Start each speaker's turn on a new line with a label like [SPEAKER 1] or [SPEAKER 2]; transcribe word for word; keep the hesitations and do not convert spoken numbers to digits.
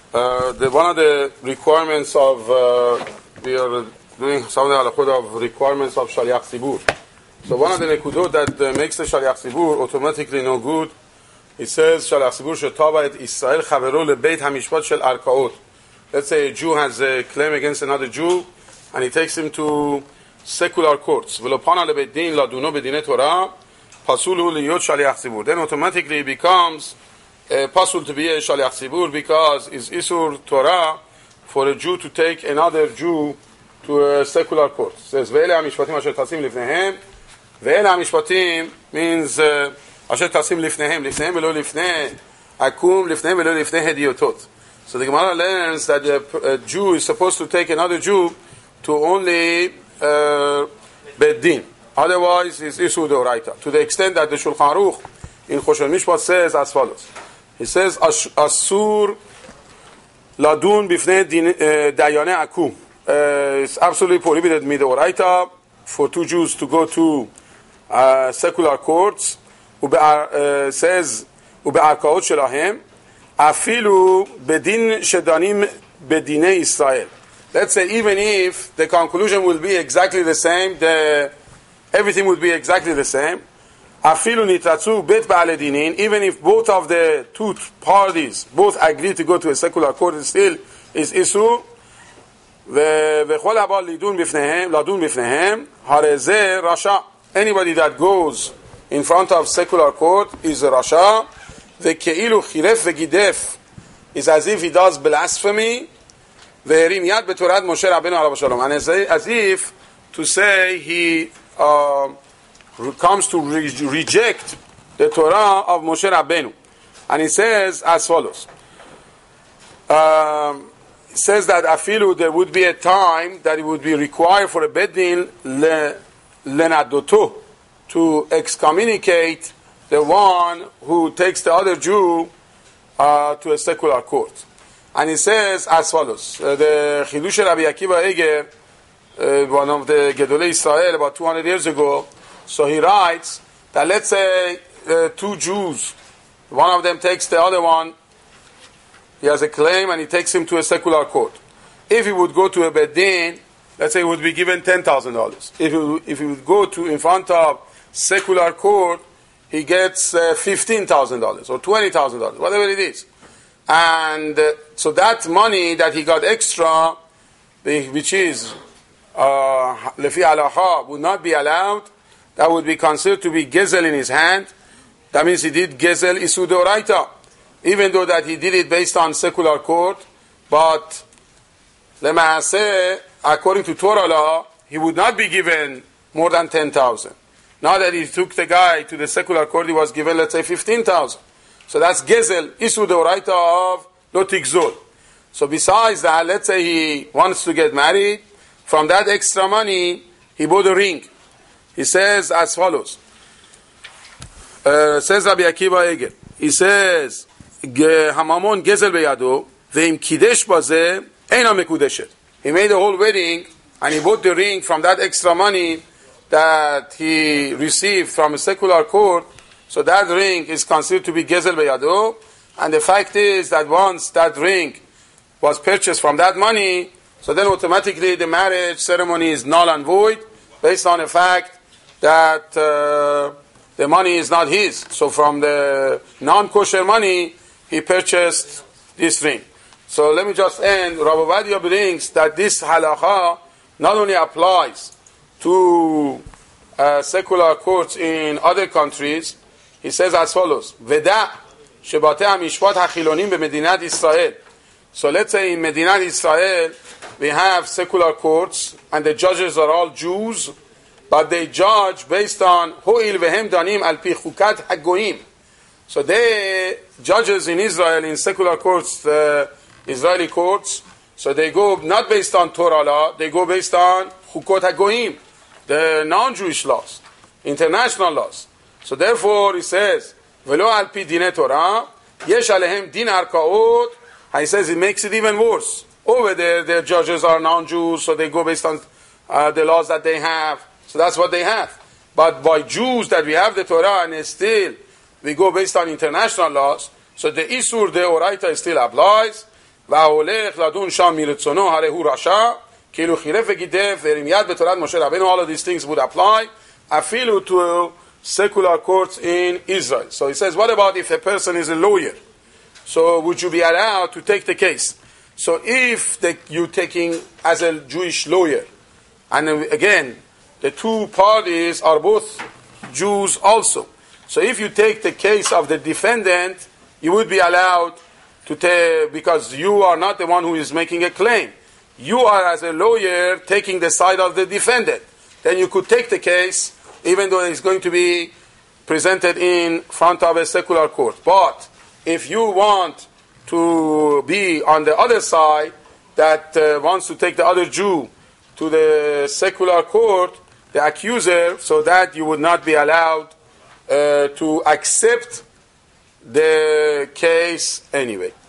[SPEAKER 1] Uh, the, one of the requirements of, uh, we are doing something of requirements of Shaliach Tzibur. So one of the nekudot that uh, makes the Shaliach Tzibur automatically no good, it says, Shaliach Tzibur shetava et Israel chavero lebeit hamishpat shel arkaot. Let's say a Jew has a claim against another Jew, and he takes him to secular courts. V'lo pana lebeit din laduno bedinei Torah, pasul hu liyot Shaliach Tzibur. Then automatically it becomes Uh, possible to be a Shaliach Tzibur because it's Isur Torah for a Jew to take another Jew to a secular court. It says, Ve'ele ha'mishpatim asher tasim lifnehem. Ve'ele ha'mishpatim means asher tasim lifnehem. Lifnehem velo lifnei akum, lifnehem velo lifnei hediotot. So the Gemara learns that a, a Jew is supposed to take another Jew to only uh, Beddin. Otherwise, it's Isur Deoraita. To the extent that the Shulchan Aruch in Choshen Mishpat says as follows. He says, Asur ladun bifnei dayane akum. It's absolutely prohibited midoraita for two Jews to go to uh, secular courts. Uh, says, ube'arkaot shelahem, afilu bedin shedanim bedinei Israel. Let's say even if the conclusion will be exactly the same, the, everything will be exactly the same. Afilu nitatzu bet ba'aledinin, even if both of the two parties both agree to go to a secular court, it still is isur. V'chol haba lidun bifnehem, ladun bifnehem, harezeh rasha. Anybody that goes in front of secular court is a rasha. V'keilu chiref v'gidef is as if he does blasphemy. V'herim yad b'torah Moshe Rabbeinu alav shalom, and as, as if to say he uh, comes to re- reject the Torah of Moshe Rabbeinu. And he says as follows. Um, it says that afilu there would be a time that it would be required for a Beddin le, lenadoto to excommunicate the one who takes the other Jew uh, to a secular court. And he says as follows. Uh, the Chidush Rabbi Akiva Eger, uh, one of the Gedolei Israel about two hundred years ago, so he writes that let's say uh, two Jews, one of them takes the other one, he has a claim and he takes him to a secular court. If he would go to a Beddin, let's say he would be given ten thousand dollars. If he, if he would go to in front of secular court, he gets uh, fifteen thousand dollars or twenty thousand dollars, whatever it is. And uh, so that money that he got extra, which is lefi halacha, would not be allowed. That would be considered to be gezel in his hand. That means he did gezel isur deoraita, even though that he did it based on secular court. But lemaaseh, according to Torah law, he would not be given more than ten thousand. Now that he took the guy to the secular court, he was given, let's say, fifteen thousand. So that's gezel isur deoraita of lo tikzol. So besides that, let's say he wants to get married. From that extra money, he bought a ring. He says as follows. Uh, says Rabbi Akiva Eger. He says, "Hamamon gezel beyado ve'im kidesh bazeh eina mekudeshet." He made a whole wedding and he bought the ring from that extra money that he received from a secular court. So that ring is considered to be gezel beyado. And the fact is that once that ring was purchased from that money, so then automatically the marriage ceremony is null and void based on the fact that uh, the money is not his. So from the non-kosher money, he purchased this ring. So let me just end. Rav Ovadia brings that this halacha not only applies to uh, secular courts in other countries. He says as follows. Veda shebate hamishpat hachilonim b'medinat Israel. So let's say in Medinat Israel, we have secular courts, and the judges are all Jews, but they judge based on ho'il vehem danim al pi chukat hagoyim. So the judges in Israel, in secular courts, the Israeli courts, so they go not based on Torah law, they go based on chukot hagoyim, the non-Jewish laws, international laws. So therefore, he says, velo al pi dinei Torah, yesh alehem din arkaot. And he says it makes it even worse. Over there, their judges are non-Jews, so they go based on uh, the laws that they have. So that's what they have. But by Jews that we have the Torah, and still we go based on international laws, so the Isur Deoraita still applies. וההולך לדון שם מרצונו הרי הוא רשע, כאילו חירף וגידף והרים יד בתורת משה רבנו. All of these things would apply אפילו to secular courts in Israel. So he says, what about if a person is a lawyer? So would you be allowed to take the case? So if the, you're taking as a Jewish lawyer, and again, the two parties are both Jews also. So if you take the case of the defendant, you would be allowed to take, because you are not the one who is making a claim. You are, as a lawyer, taking the side of the defendant. Then you could take the case, even though it's going to be presented in front of a secular court. But if you want to be on the other side, that uh, wants to take the other Jew to the secular court, the accuser, so that you would not be allowed uh, to accept the case anyway.